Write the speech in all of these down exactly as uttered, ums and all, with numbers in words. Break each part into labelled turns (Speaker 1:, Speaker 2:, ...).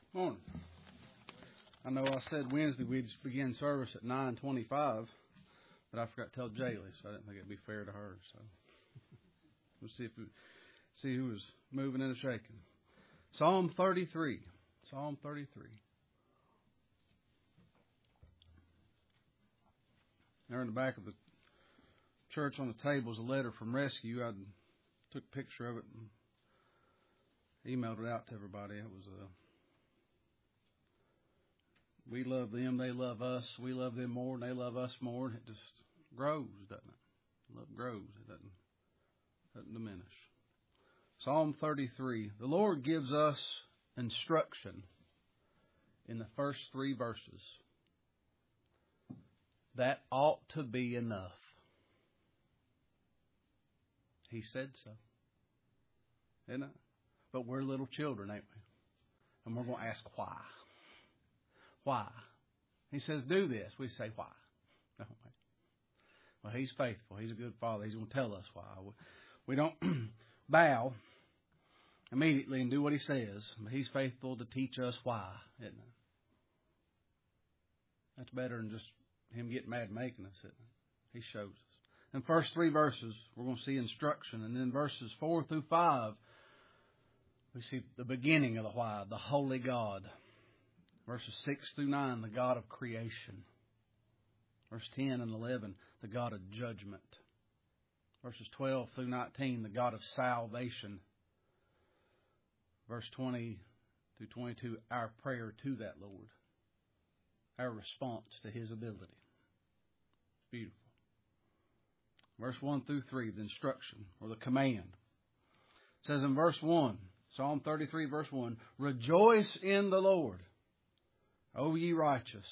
Speaker 1: Morning. I know I said Wednesday we'd begin service at nine twenty-five, but I forgot to tell Jaylee, so I didn't think it'd be fair to her. So we'll see if we, see who was moving and shaking. Psalm thirty-three. Psalm thirty-three. There in the back of the church on the table is a letter from Rescue. I took a picture of it and emailed it out to everybody. It was a we love them, they love us. We love them more, and they love us more. And it just grows, doesn't it? Love grows. It doesn't, doesn't diminish. Psalm thirty-three. The Lord gives us instruction in the first three verses. That ought to be enough. He said so. Isn't it? But we're little children, ain't we? And we're going to ask why. Why? He says, do this. We say, why? No, wait. Well, He's faithful. He's a good Father. He's going to tell us why. We don't bow immediately and do what He says. But He's faithful to teach us why, isn't it? That's better than just Him getting mad and making us, isn't it? He shows us. In the first three verses, we're going to see instruction. And then verses four through five, we see the beginning of the why, the holy God. Verses six through nine, the God of creation. Verse ten and eleven, the God of judgment. Verses twelve through nineteen, the God of salvation. Verse twenty through twenty-two, our prayer to that Lord. Our response to His ability. Beautiful. Verse one through three, the instruction or the command. It says in verse one, Psalm thirty-three, verse one, rejoice in the Lord, O ye righteous,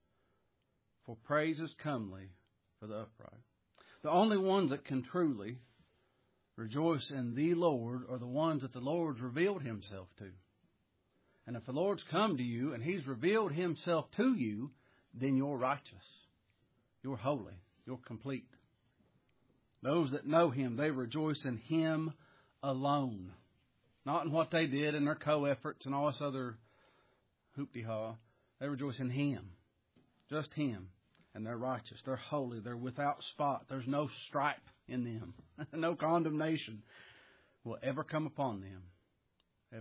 Speaker 1: for praise is comely for the upright. The only ones that can truly rejoice in the Lord are the ones that the Lord's revealed Himself to. And if the Lord's come to you and He's revealed Himself to you, then you're righteous. You're holy. You're complete. Those that know Him, they rejoice in Him alone. Not in what they did in their co-efforts and all this other hoopty-ha. They rejoice in Him. Just Him. And they're righteous. They're holy. They're without spot. There's no stripe in them. No condemnation will ever come upon them. Ever.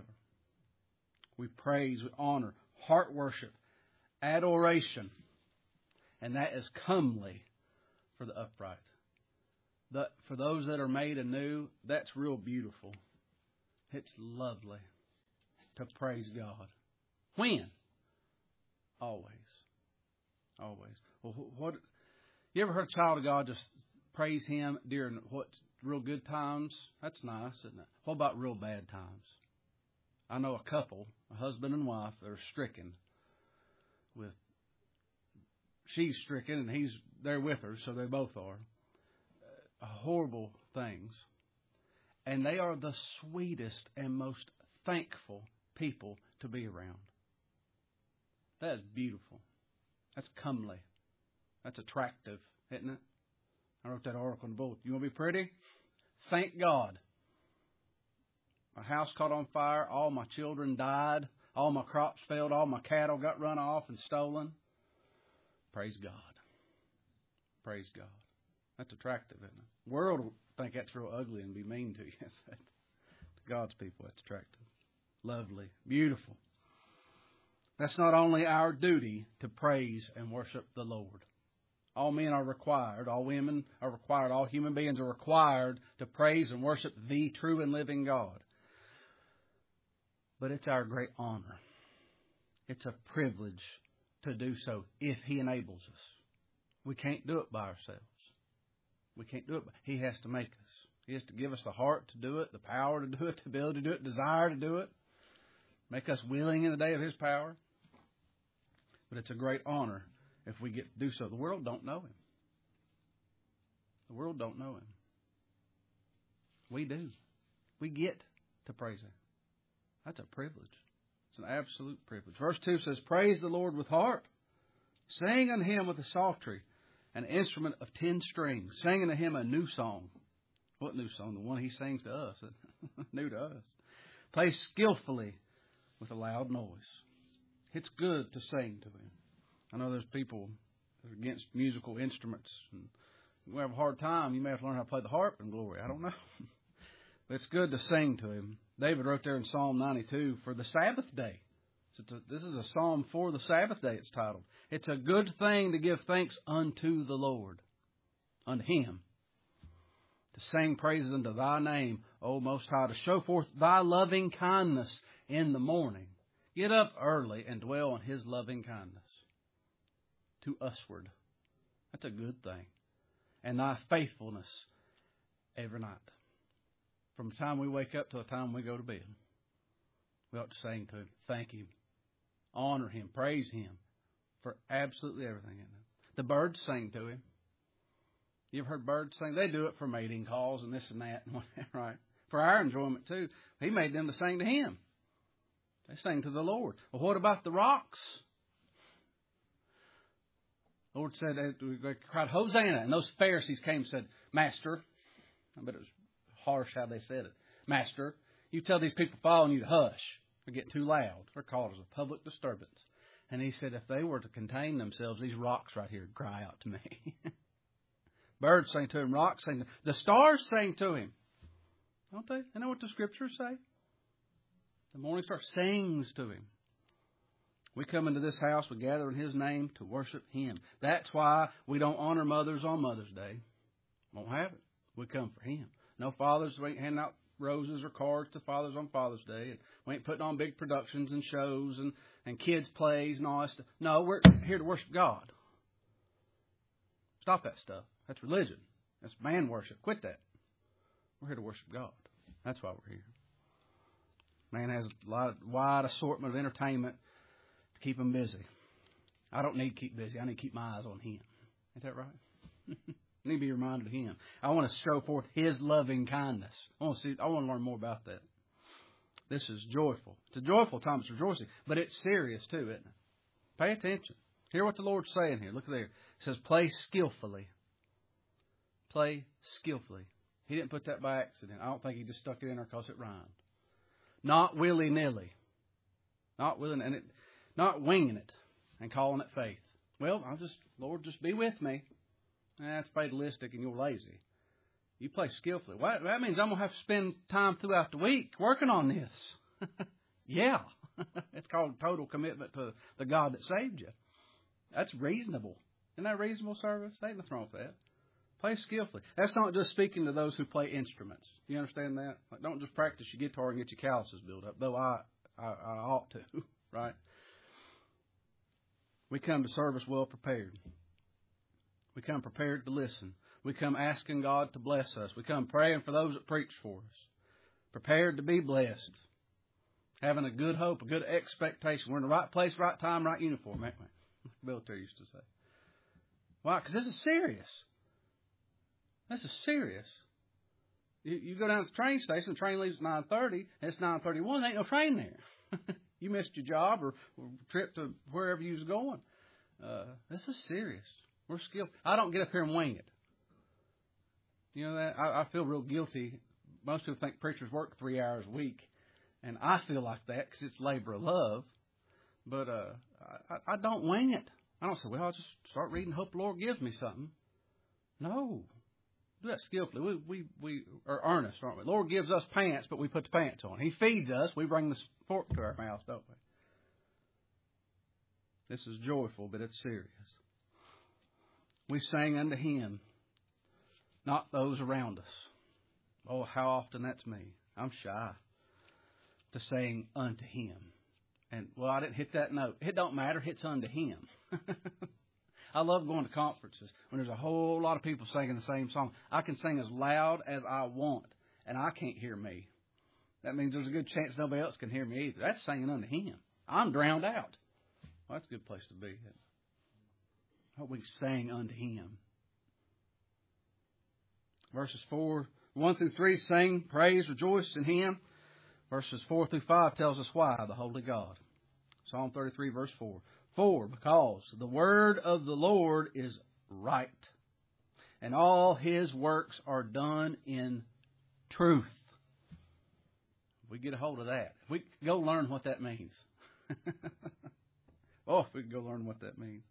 Speaker 1: We praise, we honor, heart worship, adoration. And that is comely for the upright. The, for those that are made anew, that's real beautiful. It's lovely to praise God. When? Always. Always. Well, what? You ever heard a child of God just praise Him during what's real good times? That's nice, isn't it? What about real bad times? I know a couple, a husband and wife, that are stricken with. She's stricken and he's there with her, so they both are. Uh, horrible things. And they are the sweetest and most thankful people to be around. That is beautiful. That's comely. That's attractive, isn't it? I wrote that article in the book. You want to be pretty? Thank God. My house caught on fire. All my children died. All my crops failed. All my cattle got run off and stolen. Praise God. Praise God. That's attractive, isn't it? The world will think that's real ugly and be mean to you. To God's people, that's attractive. Lovely. Beautiful. That's not only our duty to praise and worship the Lord. All men are required, all women are required, all human beings are required to praise and worship the true and living God. But it's our great honor. It's a privilege to do so if He enables us. We can't do it by ourselves. We can't do it. He has to make us. He has to give us the heart to do it, the power to do it, the ability to do it, desire to do it. Make us willing in the day of His power. But it's a great honor if we get to do so. The world don't know Him. The world don't know Him. We do. We get to praise Him. That's a privilege. It's an absolute privilege. Verse two says, praise the Lord with harp. Sing unto Him with a psaltery, an instrument of ten strings. Sing unto Him a new song. What new song? The one He sings to us. New to us. Play skillfully with a loud noise. It's good to sing to Him. I know there's people that are against musical instruments. And you have a hard time. You may have to learn how to play the harp in glory. I don't know. But it's good to sing to Him. David wrote there in Psalm ninety-two, for the Sabbath day. So it's a, this is a psalm for the Sabbath day, it's titled. It's a good thing to give thanks unto the Lord, unto Him. To sing praises unto Thy name, O Most High, to show forth Thy loving kindness in the morning. Get up early and dwell on His loving kindness to usward. That's a good thing. And Thy faithfulness every night. From the time we wake up to the time we go to bed. We ought to sing to Him, thank Him, honor Him, praise Him for absolutely everything in Him. The birds sing to Him. You ever heard birds sing? They do it for mating calls and this and that, and whatever, right? For our enjoyment too. He made them to sing to Him. They sing to the Lord. Well, what about the rocks? The Lord said, they cried, Hosanna. And those Pharisees came and said, Master, I bet it was harsh how they said it. Master, you tell these people following you to hush. They're getting too loud. They're called as a public disturbance. And He said, if they were to contain themselves, these rocks right here would cry out to Me. Birds sing to Him. Rocks sing to Him. The stars sing to Him. Don't they? You know what the Scriptures say? The morning star sings to Him. We come into this house, we gather in His name to worship Him. That's why we don't honor mothers on Mother's Day. Won't have it. We come for Him. No fathers, we ain't handing out roses or cards to fathers on Father's Day. And we ain't putting on big productions and shows and, and kids' plays and all that stuff. No, we're here to worship God. Stop that stuff. That's religion. That's man worship. Quit that. We're here to worship God. That's why we're here. Man has a lot of wide assortment of entertainment to keep him busy. I don't need to keep busy. I need to keep my eyes on Him. Is that right? I need to be reminded of Him. I want to show forth His loving kindness. I want to see. I want to learn more about that. This is joyful. It's a joyful time. It's rejoicing. But it's serious too, isn't it? Pay attention. Hear what the Lord's saying here. Look there. It says, play skillfully. Play skillfully. He didn't put that by accident. I don't think He just stuck it in there because it rhymed. Not willy-nilly. Not willing and it, not winging it and calling it faith. Well, I'll just, Lord, just be with me. That's fatalistic and you're lazy. You play skillfully. Well, that means I'm going to have to spend time throughout the week working on this. Yeah. It's called total commitment to the God that saved you. That's reasonable. Isn't that reasonable service? Ain't nothing wrong with that. Play skillfully. That's not just speaking to those who play instruments. You understand that? Like, don't just practice your guitar and get your calluses built up, though I, I, I ought to, right? We come to service well prepared. We come prepared to listen. We come asking God to bless us. We come praying for those that preach for us. Prepared to be blessed. Having a good hope, a good expectation. We're in the right place, right time, right uniform, ain't we? Military used to say. Why? Because this is serious. This is serious. You, you go down to the train station, the train leaves at nine thirty, and it's nine thirty-one, there ain't no train there. You missed your job or, or trip to wherever you was going. Uh, this is serious. We're skilled. I don't get up here and wing it. You know that? I, I feel real guilty. Most people think preachers work three hours a week. And I feel like that because it's labor of love. But uh, I, I don't wing it. I don't say, well, I'll just start reading, hope the Lord gives me something. No. Do that skillfully. We, we, we are earnest, aren't we? The Lord gives us pants, but we put the pants on. He feeds us. We bring the fork to our mouth, don't we? This is joyful, but it's serious. We sing unto Him, not those around us. Oh, how often that's me. I'm shy to sing unto Him. And, well, I didn't hit that note. It don't matter. It's unto Him. I love going to conferences when there's a whole lot of people singing the same song. I can sing as loud as I want, and I can't hear me. That means there's a good chance nobody else can hear me either. That's singing unto Him. I'm drowned out. Well, that's a good place to be. I hope we sing unto Him. Verses four, one through three, sing, praise, rejoice in Him. Verses four through five tells us why, the Holy God. Psalm thirty-three, verse four. For, because the word of the Lord is right, and all His works are done in truth. We get a hold of that. We go learn what that means. Oh, if we could go learn what that means.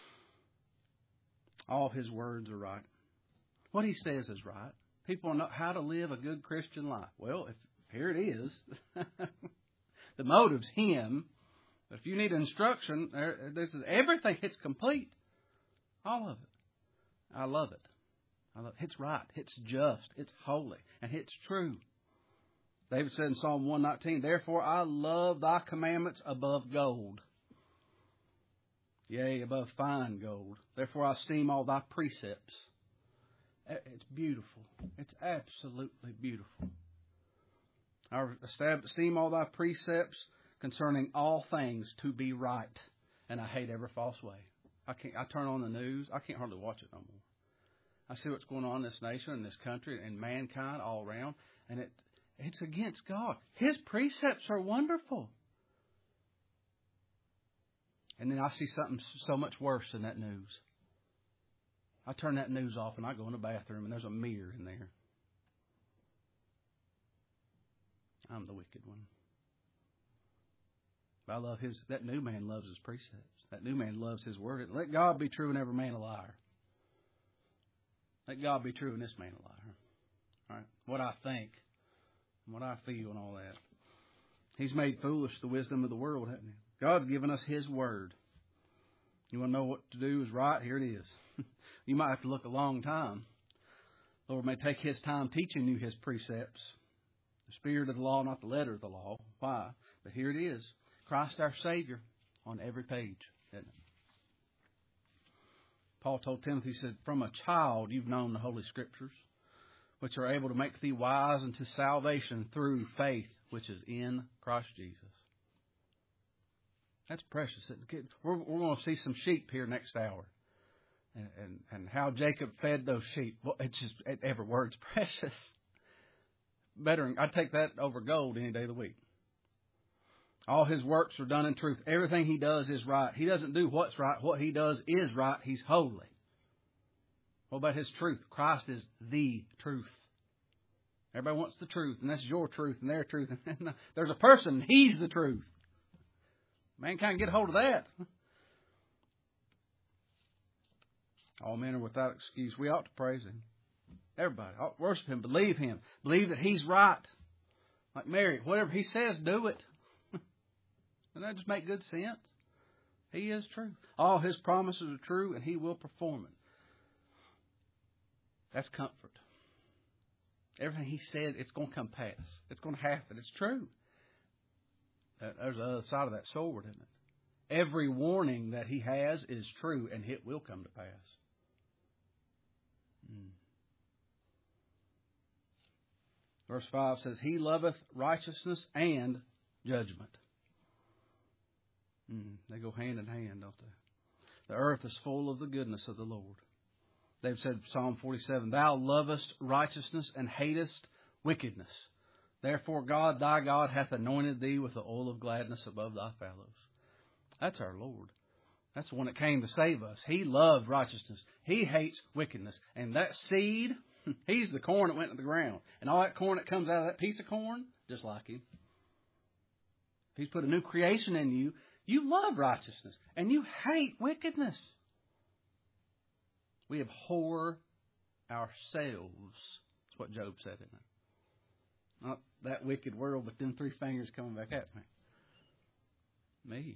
Speaker 1: All His words are right. What He says is right. People know how to live a good Christian life. Well, if, here it is. The motive's Him. But if you need instruction, there, this is everything. It's complete. All of it. I love it. I love it. It's right. It's just. It's holy. And it's true. David said in Psalm one nineteen, therefore I love thy commandments above gold. Yea, above fine gold. Therefore I esteem all thy precepts. It's beautiful. It's absolutely beautiful. I esteem all thy precepts concerning all things to be right. And I hate every false way. I can't. I turn on the news. I can't hardly watch it no more. I see what's going on in this nation, in this country, and mankind all around. And it it's against God. His precepts are wonderful. And then I see something so much worse than that news. I turn that news off and I go in the bathroom and there's a mirror in there. I'm the wicked one. But I love his, that new man loves his precepts. That new man loves his word. Let God be true and every man a liar. Let God be true and this man a liar. All right. What I think, what I feel and all that. He's made foolish the wisdom of the world, hasn't he? God's given us His word. You want to know what to do is right? Here it is. You might have to look a long time. The Lord may take His time teaching you His precepts. The spirit of the law, not the letter of the law. Why? But here it is. Christ our Savior on every page, isn't it? Paul told Timothy, he said, from a child you've known the Holy Scriptures, which are able to make thee wise unto salvation through faith, which is in Christ Jesus. That's precious. We're, we're going to see some sheep here next hour. And, and, and how Jacob fed those sheep. Well, it's just, every word's precious. Better, I'd take that over gold any day of the week. All His works are done in truth. Everything He does is right. He doesn't do what's right. What He does is right. He's holy. What about His truth? Christ is the truth. Everybody wants the truth, and that's your truth and their truth. There's a person, He's the truth. Mankind get a hold of that. All men are without excuse. We ought to praise Him. Everybody ought to worship Him. Believe Him. Believe that He's right. Like Mary, whatever He says, do it. Doesn't that just make good sense? He is true. All His promises are true, and He will perform it. That's comfort. Everything He said, it's going to come pass. It's going to happen. It's true. There's the other side of that sword, isn't it? Every warning that He has is true, and it will come to pass. Mm. Verse five says, He loveth righteousness and judgment. Mm. They go hand in hand, don't they? The earth is full of the goodness of the Lord. They've said, Psalm forty-seven, Thou lovest righteousness and hatest wickedness. Therefore God, thy God, hath anointed thee with the oil of gladness above thy fellows. That's our Lord. That's the one that came to save us. He loved righteousness. He hates wickedness. And that seed, He's the corn that went to the ground. And all that corn that comes out of that piece of corn, just like Him. If He's put a new creation in you, you love righteousness. And you hate wickedness. We abhor ourselves. That's what Job said, isn't it? Not that wicked world, but them three fingers coming back at me. Me.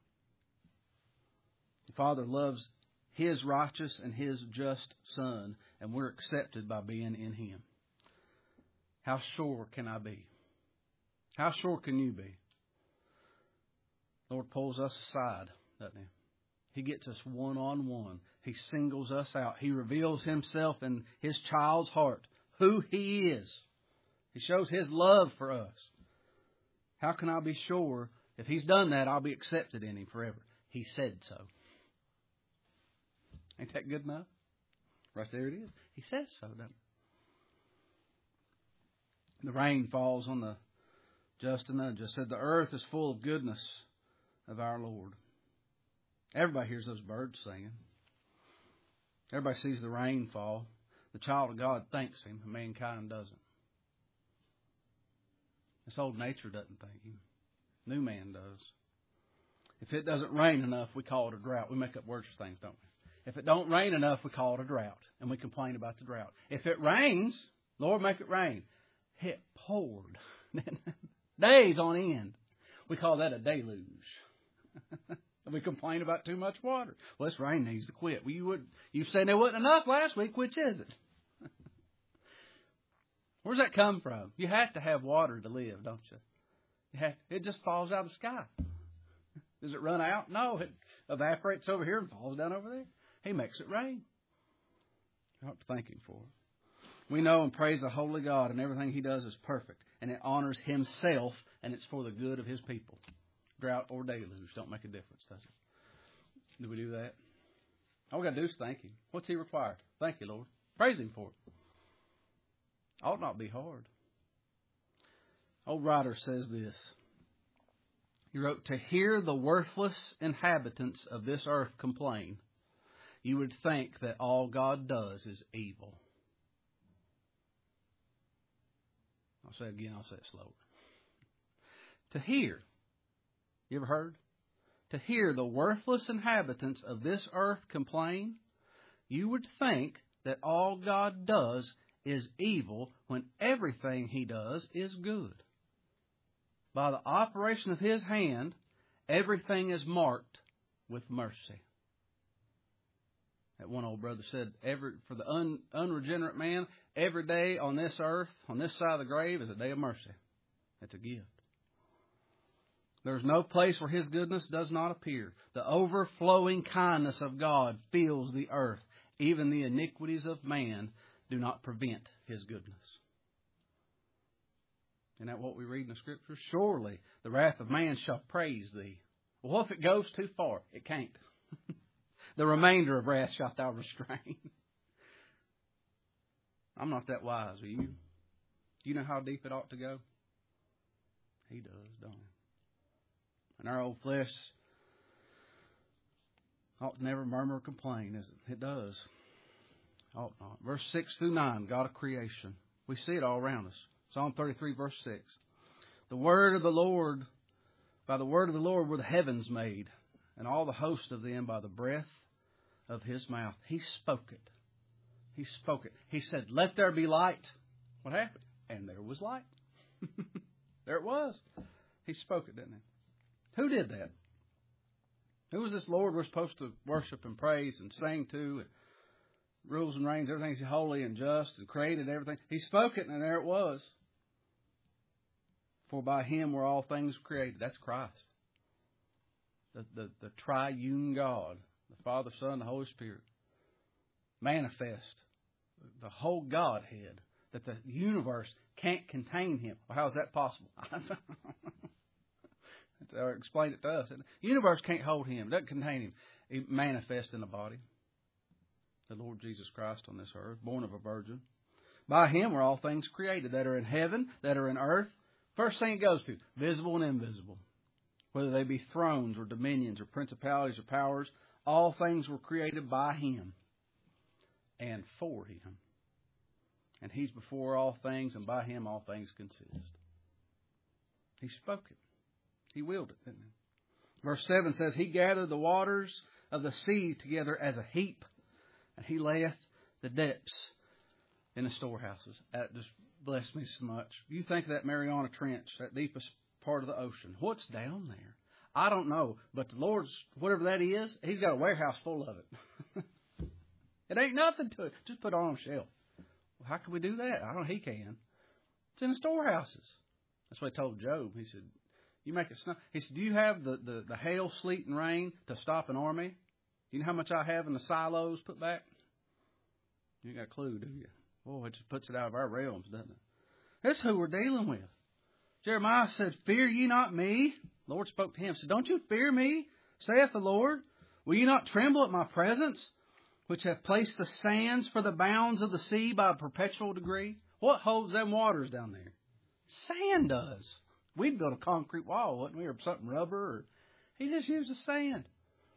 Speaker 1: The Father loves His righteous and His just Son, and we're accepted by being in Him. How sure can I be? How sure can you be? The Lord pulls us aside, doesn't He? He gets us one-on-one. He singles us out. He reveals Himself in His child's heart, who He is. He shows His love for us. How can I be sure if He's done that, I'll be accepted in Him forever? He said so. Ain't that good enough? Right there it is. He says so, doesn't he? The rain falls on the just and unjust. Said the earth is full of goodness of our Lord. Everybody hears those birds singing. Everybody sees the rain fall. The child of God thanks Him, and mankind doesn't. This old nature doesn't thank Him. New man does. If it doesn't rain enough, we call it a drought. We make up words for things, don't we? If it don't rain enough, we call it a drought, and we complain about the drought. If it rains, Lord, make it rain. It poured days on end. We call that a deluge. We complain about too much water. Well, this rain needs to quit. Well, you would, you said there wasn't enough last week. Which is it? Where's that come from? You have to have water to live, don't you? You have, it just falls out of the sky. Does it run out? No, it evaporates over here and falls down over there. He makes it rain. You have to thank Him for it. We know and praise the holy God, and everything He does is perfect, and it honors Himself, and it's for the good of His people. Drought or deluge don't make a difference, does it? Do we do that? All we got to do is thank Him. What's He require? Thank you, Lord. Praise Him for it. Ought not be hard. Old writer says this. He wrote, to hear the worthless inhabitants of this earth complain, you would think that all God does is evil. I'll say it again, I'll say it slower. To hear, you ever heard? To hear the worthless inhabitants of this earth complain, you would think that all God does is evil when everything He does is good. By the operation of His hand, everything is marked with mercy. That one old brother said, every, for the un, unregenerate man, every day on this earth, on this side of the grave, is a day of mercy. It's a gift. There's no place where His goodness does not appear. The overflowing kindness of God fills the earth. Even the iniquities of man do not prevent His goodness. Isn't that what we read in the Scripture? Surely the wrath of man shall praise Thee. Well, what if it goes too far? It can't. The remainder of wrath shalt Thou restrain. I'm not that wise, are you? Do you know how deep it ought to go? He does, don't He? And our old flesh ought to never murmur or complain, is it? It does. Ought not. Verse six through nine, God of creation. We see it all around us. Psalm thirty-three, verse six. The word of the Lord, by the word of the Lord were the heavens made, and all the host of them by the breath of His mouth. He spoke it. He spoke it. He said, let there be light. What happened? And there was light. There it was. He spoke it, didn't He? Who did that? Who was this Lord we're supposed to worship and praise and sing to? And rules and reigns, everything's holy and just and created everything. He spoke it, and there it was. For by Him were all things created. That's Christ. The, the, the triune God, the Father, Son, the Holy Spirit. Manifest the whole Godhead, that the universe can't contain Him. Well, how is that possible? Or explain it to us. The universe can't hold Him. It doesn't contain Him. He manifests in a body. The Lord Jesus Christ on this earth, born of a virgin. By Him were all things created that are in heaven, that are in earth. First thing it goes to, visible and invisible. Whether they be thrones or dominions or principalities or powers, all things were created by Him and for Him. And He's before all things, and by Him all things consist. He spoke it. He willed it, didn't He? Verse seven says, He gathered the waters of the sea together as a heap, and He layeth the depths in the storehouses. That just blessed me so much. You think of that Mariana Trench, that deepest part of the ocean. What's down there? I don't know, but the Lord's, whatever that is, He's got a warehouse full of it. It ain't nothing to it. Just put it on a shelf. Well, how can we do that? I don't know. He can. It's in the storehouses. That's what He told Job. He said, you make it snow. He said, do you have the, the, the hail, sleet, and rain to stop an army? You know how much I have in the silos put back? You ain't got a clue, do you? Boy, it just puts it out of our realms, doesn't it? That's who we're dealing with. Jeremiah said, fear ye not me. The Lord spoke to him, said, don't you fear me, saith the Lord. Will you not tremble at my presence, which have placed the sands for the bounds of the sea by a perpetual degree? What holds them waters down there? Sand does. We'd build a concrete wall, wouldn't we, or something rubber. Or, he just used the sand.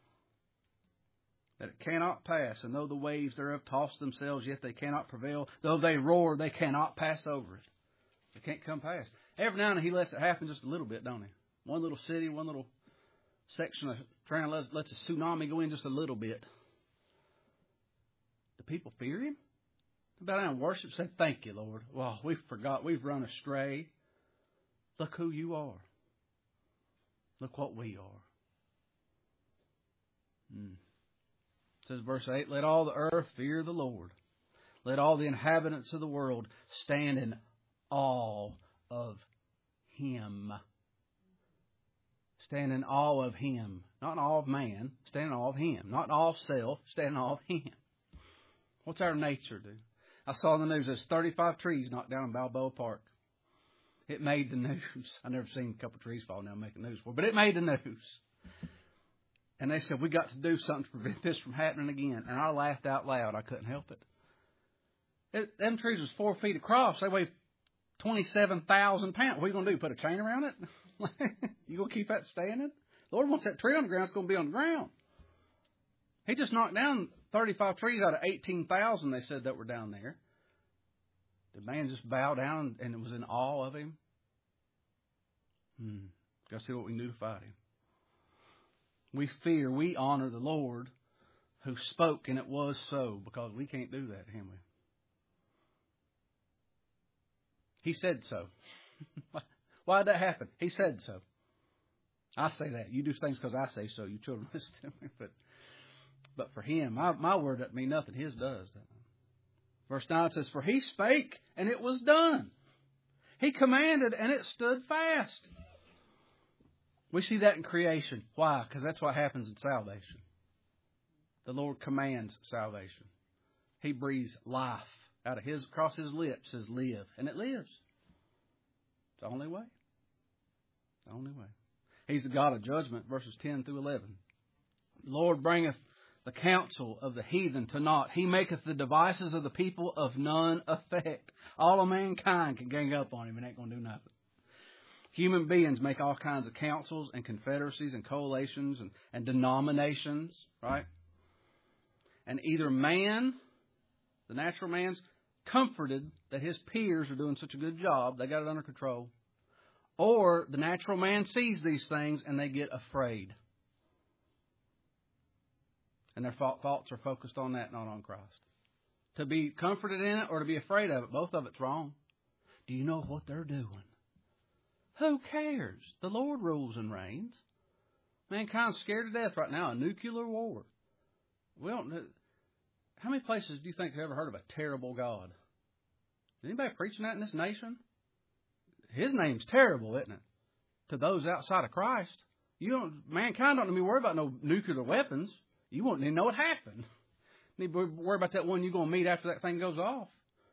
Speaker 1: That it cannot pass, and though the waves thereof toss themselves, yet they cannot prevail. Though they roar, they cannot pass over it. They can't come past. Every now and then He lets it happen just a little bit, don't He? One little city, one little section of trying to let, let the tsunami go in just a little bit. Do people fear Him? Bow down and worship, say, thank you, Lord. Well, we forgot, we've run astray. Look who you are. Look what we are. Hmm. It says verse eight, let all the earth fear the Lord. Let all the inhabitants of the world stand in awe of Him. Stand in awe of Him. Not in awe of man. Stand in awe of Him. Not in awe of self. Stand in awe of Him. What's our nature do? I saw in the news there's thirty-five trees knocked down in Balboa Park. It made the news. I've never seen a couple of trees fall down making news for, but it made the news. And they said, we got to do something to prevent this from happening again. And I laughed out loud. I couldn't help it. it them trees was four feet across. They weigh twenty-seven thousand pounds. What are you going to do? Put a chain around it? You going to keep that standing? The Lord wants that tree on the ground. It's going to be on the ground. He just knocked down thirty-five trees out of eighteen thousand, they said, that were down there. Did man just bow down and it was in awe of Him? Hmm. Got to see what we can do to fight Him. We fear, we honor the Lord who spoke, and it was so, because we can't do that, can we? He said so. Why did that happen? He said so. I say that. You do things because I say so. You children listen to me. But but for Him, my, my word doesn't mean nothing. His does. Verse nine says, for He spake, and it was done. He commanded, and it stood fast. We see that in creation. Why? Because that's what happens in salvation. The Lord commands salvation. He breathes life out of His, across His lips, says live. And it lives. It's the only way. The only way. He's the God of judgment, verses ten through eleven. The Lord bringeth the counsel of the heathen to naught. He maketh the devices of the people of none effect. All of mankind can gang up on Him and ain't going to do nothing. Human beings make all kinds of councils and confederacies and coalitions and, and denominations, right? And either man, the natural man's comforted that his peers are doing such a good job, they got it under control. Or the natural man sees these things and they get afraid. And their thoughts are focused on that, not on Christ. To be comforted in it or to be afraid of it, both of it's wrong. Do you know what they're doing? Who cares? The Lord rules and reigns. Mankind's scared to death right now, a nuclear war. We don't know. How many places do you think have ever heard of a terrible God? Is anybody preaching that in this nation? His name's terrible, isn't it? To those outside of Christ. You don't. Mankind don't need to be worried about no nuclear weapons. You won't even know what happened. You need to worry about that one you're going to meet after that thing goes off.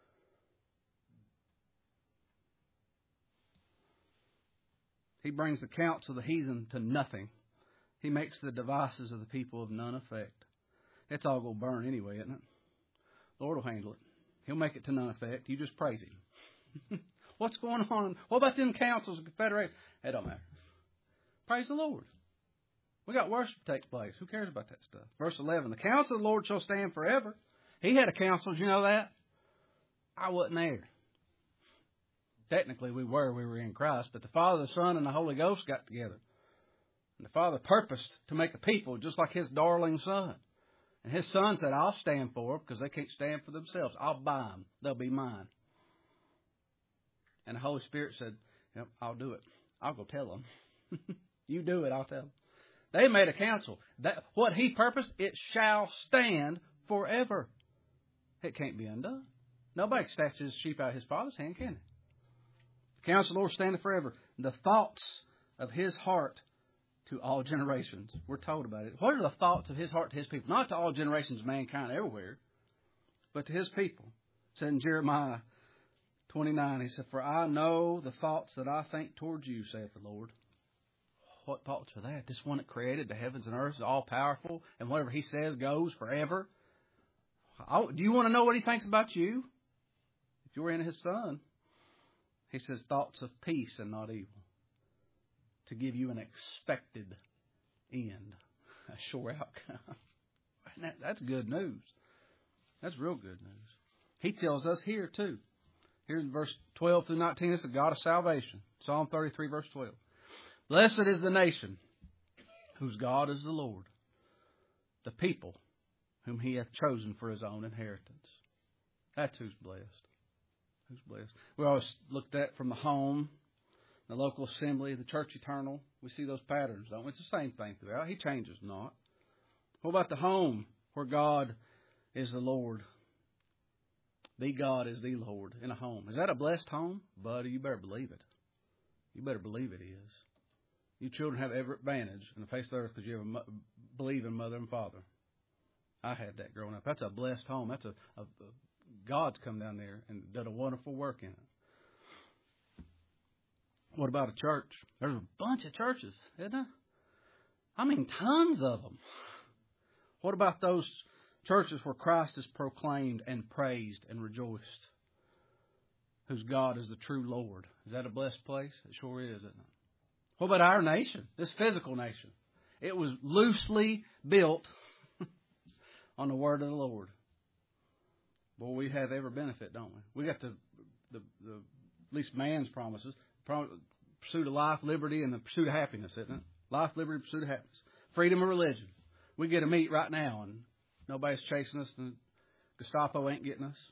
Speaker 1: He brings the counsel of the heathen to nothing. He makes the devices of the people of none effect. It's all going to burn anyway, isn't it? The Lord will handle it. He'll make it to none effect. You just praise Him. What's going on? What about them councils and confederations? It don't matter. Praise the Lord. We got worship take place. Who cares about that stuff? Verse eleven, the counsel of the Lord shall stand forever. He had a council. Did you know that? I wasn't there. Technically, we were. We were in Christ. But the Father, the Son, and the Holy Ghost got together. And the Father purposed to make a people just like His darling Son. And His Son said, I'll stand for them because they can't stand for themselves. I'll buy them. They'll be mine. And the Holy Spirit said, yep, I'll do it. I'll go tell them. You do it, I'll tell them. They made a counsel. That what He purposed, it shall stand forever. It can't be undone. Nobody can snatch His sheep out of His Father's hand, can it? The counsel of the Lord standeth forever. The thoughts of His heart to all generations. We're told about it. What are the thoughts of His heart to His people? Not to all generations of mankind everywhere, but to His people. It said in Jeremiah twenty-nine, He said, for I know the thoughts that I think towards you, saith the Lord. What thoughts are that? This one that created the heavens and earth is all powerful, and whatever He says goes forever. Do you want to know what He thinks about you? If you're in His Son, He says thoughts of peace and not evil, to give you an expected end, a sure outcome. That, that's good news. That's real good news. He tells us here too. Here's in verse twelve through nineteen. This is the God of salvation. Psalm thirty-three, verse twelve. Blessed is the nation whose God is the Lord, the people whom He hath chosen for His own inheritance. That's who's blessed. Who's blessed. We always looked at from the home, the local assembly, the church eternal. We see those patterns, don't we? It's the same thing throughout. He changes not. What about the home where God is the Lord? The God is the Lord in a home. Is that a blessed home? Buddy, you better believe it. You better believe it is. You children have every advantage in the face of the earth because you have a mo- believing mother and father. I had that growing up. That's a blessed home. That's a, a, a God's come down there and done a wonderful work in it. What about a church? There's a bunch of churches, isn't there? I mean, tons of them. What about those churches where Christ is proclaimed and praised and rejoiced? Whose God is the true Lord. Is that a blessed place? It sure is, isn't it? What about our nation, this physical nation? It was loosely built on the word of the Lord. Boy, we have every benefit, don't we? We got the, the, the at least man's promises, pursuit of life, liberty, and the pursuit of happiness, isn't it? Life, liberty, pursuit of happiness. Freedom of religion. We get to meet right now, and nobody's chasing us, and Gestapo ain't getting us.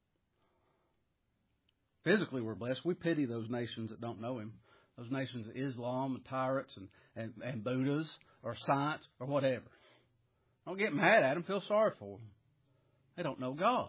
Speaker 1: Physically, we're blessed. We pity those nations that don't know Him. Those nations of Islam and tyrants and, and, and Buddhas or science or whatever. Don't get mad at them. Feel sorry for them. They don't know God.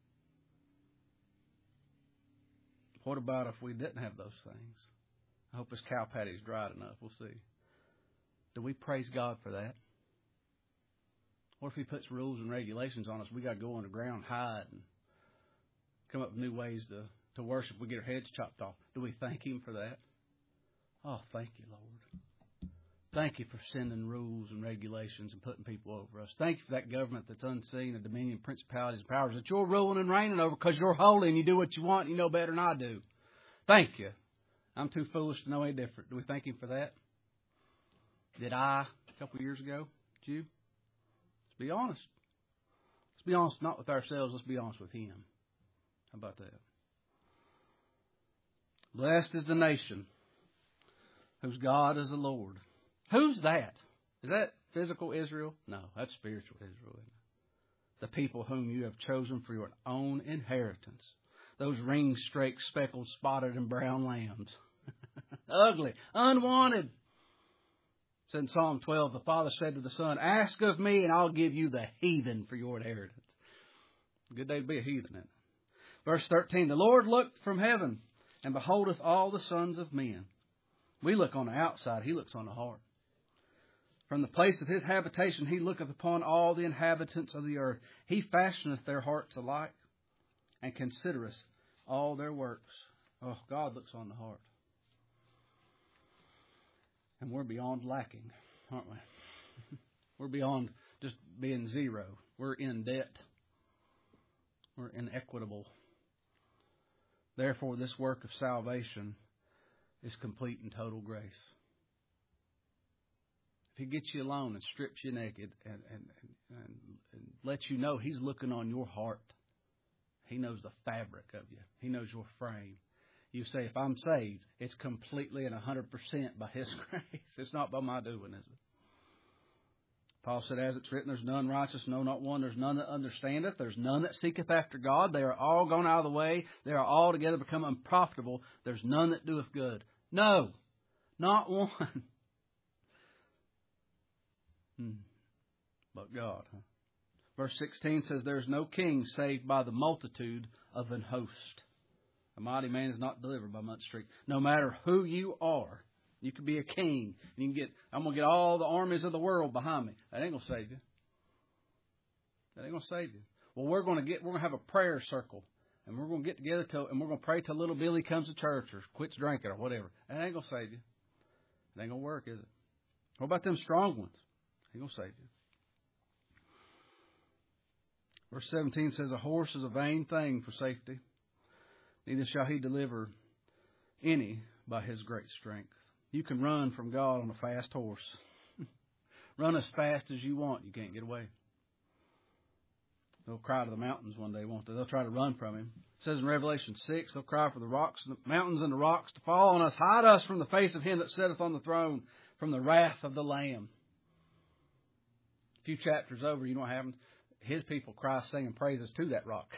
Speaker 1: What about if we didn't have those things? I hope this cow patty's dried enough. We'll see. Do we praise God for that? What if He puts rules and regulations on us? We got to go underground, hide, and come up with new ways to, to worship. We get our heads chopped off. Do we thank Him for that? Oh, thank you, Lord. Thank you for sending rules and regulations and putting people over us. Thank you for that government that's unseen, the dominion, principalities, and powers that you're ruling and reigning over because you're holy and you do what you want and you know better than I do. Thank you. I'm too foolish to know any different. Do we thank Him for that? Did I a couple of years ago? Did you? Let's be honest. Let's be honest, not with ourselves. Let's be honest with Him. How about that? Blessed is the nation whose God is the Lord. Who's that? Is that physical Israel? No, that's spiritual Israel. Isn't it? The people whom you have chosen for your own inheritance. Those ring, streaked, speckled, spotted, and brown lambs. Ugly, unwanted. It said in Psalm twelve, the Father said to the Son, ask of me and I'll give you the heathen for your inheritance. Good day to be a heathen, isn't it? Verse thirteen, the Lord looked from heaven and beholdeth all the sons of men. We look on the outside, He looks on the heart. From the place of His habitation He looketh upon all the inhabitants of the earth. He fashioneth their hearts alike, and considereth all their works. Oh, God looks on the heart. And we're beyond lacking, aren't we? We're beyond just being zero. We're in debt. We're inequitable. Therefore, this work of salvation is complete and total grace. If He gets you alone and strips you naked and, and, and, and lets you know He's looking on your heart. He knows the fabric of you. He knows your frame. You say, if I'm saved, it's completely and one hundred percent by His grace. It's not by my doing, is it? Paul said, as it's written, there's none righteous, no, not one. There's none that understandeth. There's none that seeketh after God. They are all gone out of the way. They are all together become unprofitable. There's none that doeth good. No, not one. Hmm. But God. Huh? Verse sixteen says, there's no king saved by the multitude of an host. A mighty man is not delivered by much strength. No matter who you are, you could be a king. And you can get, I'm going to get all the armies of the world behind me. That ain't going to save you. That ain't going to save you. Well, we're going to get, we're going to have a prayer circle. And we're going to get together till, and we're going to pray till little Billy comes to church or quits drinking or whatever. That ain't going to save you. It ain't going to work, is it? What about them strong ones? Ain't going to save you. Verse seventeen says, a horse is a vain thing for safety. Neither shall he deliver any by his great strength. You can run from God on a fast horse. Run as fast as you want. You can't get away. They'll cry to the mountains one day, won't they? They'll try to run from Him. It says in Revelation six, they'll cry for the rocks, the mountains and the rocks to fall on us. Hide us from the face of Him that sitteth on the throne, from the wrath of the Lamb. A few chapters over, you know what happens? His people cry singing praises to that rock.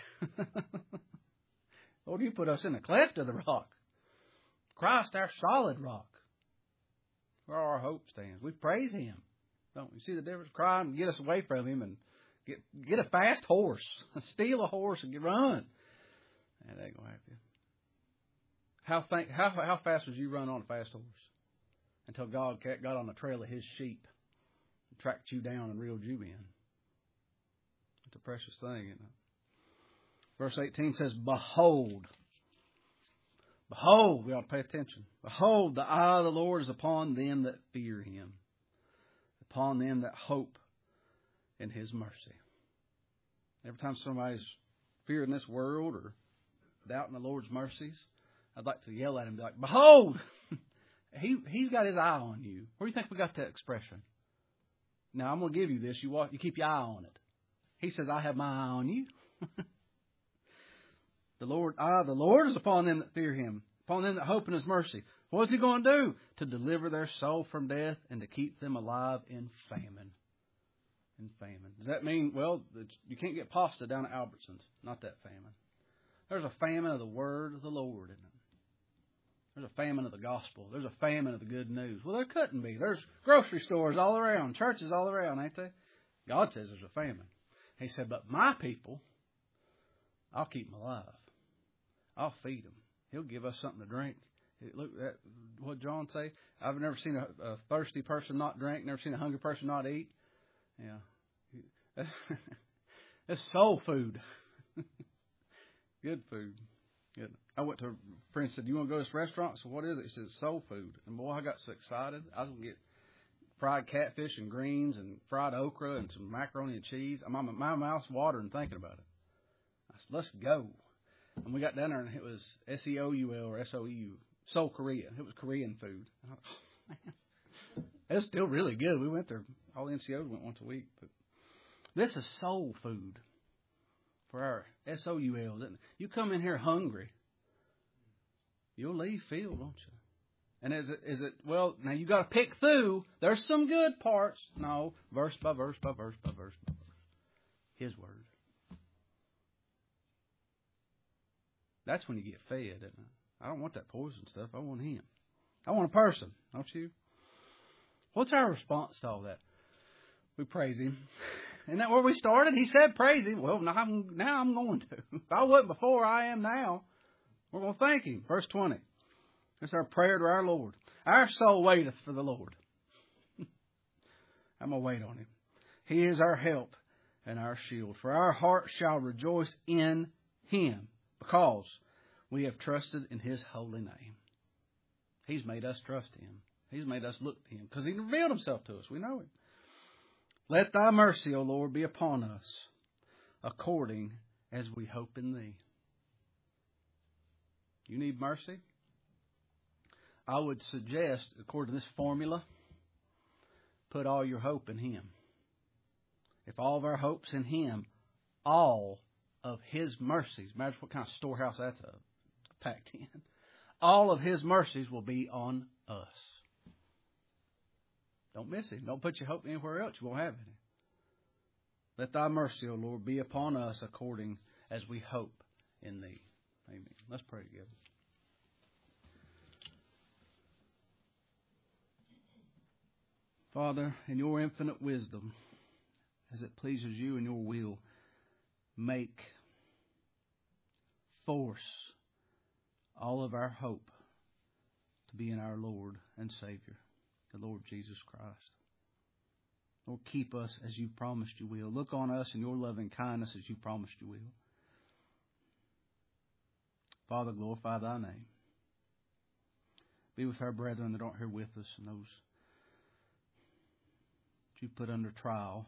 Speaker 1: Lord, you put us in the cleft of the rock. Christ, our solid rock. Where our hope stands. We praise Him. Don't we see the difference? Cry and get us away from Him and get get a fast horse. Steal a horse and get run. That ain't going to happen. How, think, how, how fast would you run on a fast horse? Until God got on the trail of His sheep and tracked you down and reeled you in. It's a precious thing, isn't it? Verse eighteen says, Behold. Behold, we ought to pay attention. Behold, the eye of the Lord is upon them that fear Him, upon them that hope in His mercy. Every time somebody's fearing this world or doubting the Lord's mercies, I'd like to yell at him and be like, Behold! he, he's got His eye on you. Where do you think we got that expression? Now, I'm going to give you this. You walk, you keep your eye on it. He says, I have my eye on you. The Lord, ah, the Lord is upon them that fear Him, upon them that hope in His mercy. What's He going to do? To deliver their soul from death and to keep them alive in famine. In famine. Does that mean, well, you can't get pasta down at Albertsons? Not that famine. There's a famine of the word of the Lord, isn't it? There's a famine of the gospel. There's a famine of the good news. Well, there couldn't be. There's grocery stores all around, churches all around, ain't they? God says there's a famine. He said, but my people, I'll keep them alive. I'll feed them. He'll give us something to drink. Look, that, what John say? I've never seen a, a thirsty person not drink. Never seen a hungry person not eat. Yeah, it's soul food. Good food. Good. I went to a friend and said, "You want to go to this restaurant?" So what is it? He said, "Soul food." And boy, I got so excited. I was gonna get fried catfish and greens and fried okra and some macaroni and cheese. My my mouth's watering thinking about it. I said, "Let's go." And we got down there, and it was S E O U L or S O E U, Seoul, Korea. It was Korean food. And I thought, oh, man, it's still really good. We went there. All the N C Os went once a week. But this is soul food for our S O U L, isn't it? You come in here hungry, you'll leave filled, won't you? And is it, is it, well, now you got to pick through. There's some good parts. No, verse by verse by verse by verse by verse. His word. That's when you get fed, isn't it? I don't want that poison stuff. I want Him. I want a person, don't you? What's our response to all that? We praise Him. Isn't that where we started? He said praise Him. Well, now I'm, now I'm going to. If I wasn't before, I am now. We're going to thank Him. Verse twenty. It's our prayer to our Lord. Our soul waiteth for the Lord. I'm going to wait on Him. He is our help and our shield. For our heart shall rejoice in Him, because we have trusted in His holy name. He's made us trust Him. He's made us look to Him because He revealed Himself to us. We know Him. Let Thy mercy, O Lord, be upon us, according as we hope in Thee. You need mercy? I would suggest, according to this formula, put all your hope in Him. If all of our hope's in Him, all of His mercies, imagine what kind of storehouse that's uh, packed in, all of His mercies will be on us. Don't miss Him. Don't put your hope anywhere else. You won't have any. Let Thy mercy, O Lord, be upon us according as we hope in Thee. Amen. Let's pray together. Father, in Your infinite wisdom, as it pleases You and Your will, make, force all of our hope to be in our Lord and Savior, the Lord Jesus Christ. Lord, keep us as You promised You will. Look on us in Your loving kindness as You promised You will. Father, glorify Thy name. Be with our brethren that aren't here with us and those that You put under trial.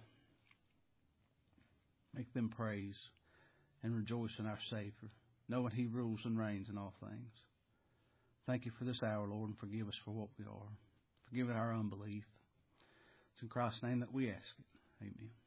Speaker 1: Make them praise and rejoice in our Savior, knowing He rules and reigns in all things. Thank You for this hour, Lord, and forgive us for what we are. Forgive our unbelief. It's in Christ's name that we ask it. Amen.